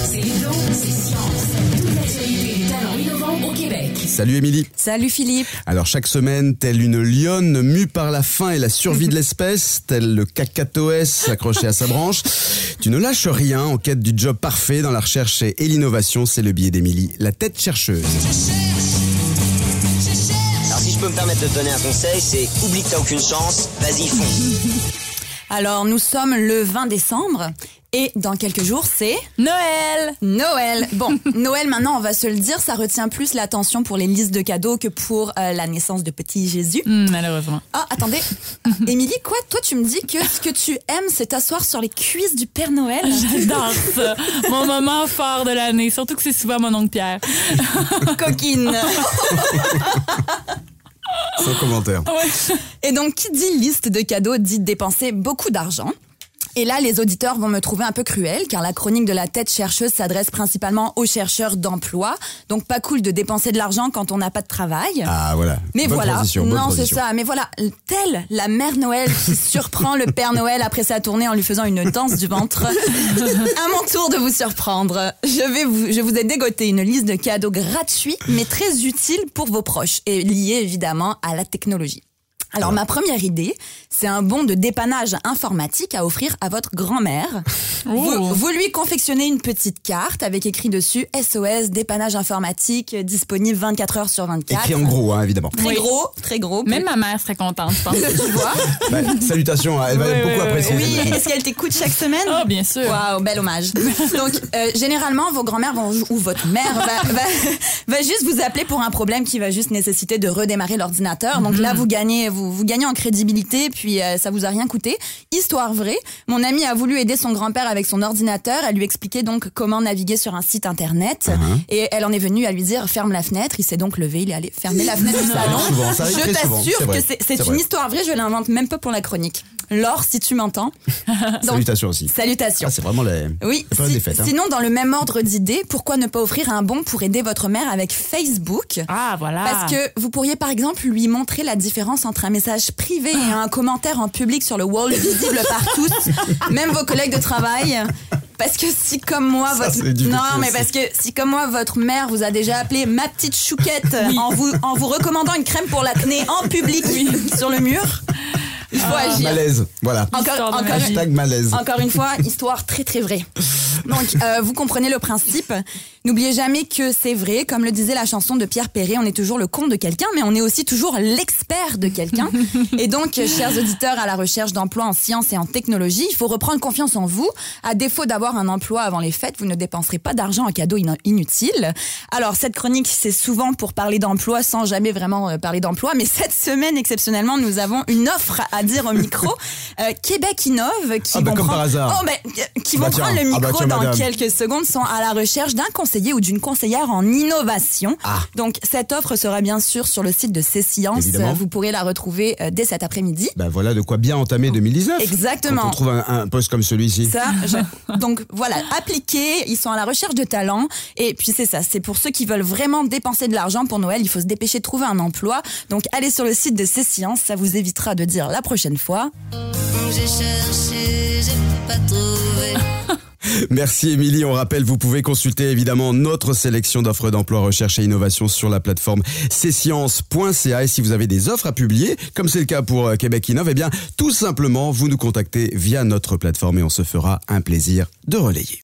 C'est Ludo, c'est science. Toute l'actualité des talents innovants au Québec. Salut Émilie. Salut Philippe. Alors chaque semaine, telle une lionne mue par la faim et la survie de l'espèce, tel le cacatoès accroché à sa branche, tu ne lâches rien en quête du job parfait dans la recherche et l'innovation. C'est le billet d'Émilie, la tête chercheuse. Alors si je peux me permettre de te donner un conseil, c'est oublie que t'as aucune chance, vas-y fonce. Alors nous sommes le 20 décembre et dans quelques jours c'est Noël. Bon, Noël maintenant on va se le dire, ça retient plus l'attention pour les listes de cadeaux que pour la naissance de petit Jésus. Malheureusement. Ah attendez, Émilie, quoi? Toi tu me dis que ce que tu aimes c'est t'asseoir sur les cuisses du Père Noël? J'adore ça. Mon moment fort de l'année, surtout que c'est souvent mon oncle Pierre. Coquine. Sans commentaire. Ouais. Et donc, qui dit liste de cadeaux dit dépenser beaucoup d'argent. Et là, les auditeurs vont me trouver un peu cruel, car la chronique de la tête chercheuse s'adresse principalement aux chercheurs d'emploi. Donc, pas cool de dépenser de l'argent quand on n'a pas de travail. Ah voilà. Mais bonne voilà, transition, bonne non c'est transition. ça, mais voilà, telle la mère Noël qui surprend le Père Noël après sa tournée en lui faisant une danse du ventre. À mon tour de vous surprendre, je vous ai dégoté une liste de cadeaux gratuits mais très utiles pour vos proches et liés évidemment à la technologie. Alors ma première idée, c'est un bon de dépannage informatique à offrir à votre grand-mère. Vous lui confectionnez une petite carte avec écrit dessus SOS dépannage informatique disponible 24 heures sur 24. Écrit en gros, hein, évidemment. Très gros. Même ma mère serait contente, je pense. Tu vois? Bah, salutations, elle va Oui, beaucoup oui, apprécier. Oui, cette- est-ce qu'elle t'écoute chaque semaine? Oh, bien sûr. Waouh, bel hommage. Donc, généralement, vos grands-mères ou votre mère va juste vous appeler pour un problème qui va juste nécessiter de redémarrer l'ordinateur. Donc là, vous gagnez en crédibilité, puis ça vous a rien coûté. Histoire vraie, mon amie a voulu aider son grand-père avec son ordinateur. Elle lui expliquait donc comment naviguer sur un site internet. Et elle en est venue à lui dire ferme la fenêtre. Il s'est donc levé, il est allé fermer la fenêtre du salon. Souvent, ça arrive Je très souvent, t'assure c'est vrai. que c'est C'est une vrai. histoire vraie, je l'invente même pas pour la chronique. Laure, si tu m'entends. Donc, Salutations aussi. salutations. Ah, c'est vraiment Oui, la période des fêtes. Hein. sinon, dans le même ordre d'idée, pourquoi ne pas offrir un bon pour aider votre mère avec Facebook? Ah, voilà. Parce que vous pourriez par exemple lui montrer la différence entre un message privé et un commentaire en public sur le wall visible par tous, même vos collègues de travail. Parce que si comme moi Ça, c'est du non vécu mais aussi. parce que si comme moi votre mère vous a déjà appelé ma petite chouquette en vous recommandant une crème pour l'acné en public sur le mur, il faut agir. Malaise, voilà. Histoire de magie. Hashtag malaise. Encore une fois, histoire très très vraie. Donc, vous comprenez le principe. N'oubliez jamais que c'est vrai. Comme le disait la chanson de Pierre Perret, on est toujours le comte de quelqu'un, mais on est aussi toujours l'expert de quelqu'un. Et donc, chers auditeurs à la recherche d'emploi en sciences et en technologie, il faut reprendre confiance en vous. À défaut d'avoir un emploi avant les fêtes, vous ne dépenserez pas d'argent en cadeaux inutiles. Alors, cette chronique, c'est souvent pour parler d'emploi sans jamais vraiment parler d'emploi. Mais cette semaine, exceptionnellement, nous avons une offre à dire au micro. Québec Innove, qui vont comme prendre, par hasard. qui vont Bah, tiens. prendre le micro tiens, dans madame. quelques secondes, sont à la recherche d'un conseiller ou d'une conseillère en innovation. Donc, cette offre sera bien sûr sur le site de C-Sciences. Évidemment. Vous pourrez la retrouver dès cet après-midi. Bah voilà de quoi bien entamer 2019. Exactement. Quand on trouve un poste comme celui-ci. Donc voilà, appliquez, ils sont à la recherche de talents. Et puis c'est ça, c'est pour ceux qui veulent vraiment dépenser de l'argent pour Noël, il faut se dépêcher de trouver un emploi. Donc allez sur le site de C-Sciences, ça vous évitera de dire la prochaine fois. J'ai cherché, j'ai pas trouvé. Merci Émilie, on rappelle, vous pouvez consulter évidemment notre sélection d'offres d'emploi, recherche et innovation sur la plateforme csciences.ca. Et si vous avez des offres à publier, comme c'est le cas pour Québec Innove, eh bien tout simplement vous nous contactez via notre plateforme et on se fera un plaisir de relayer.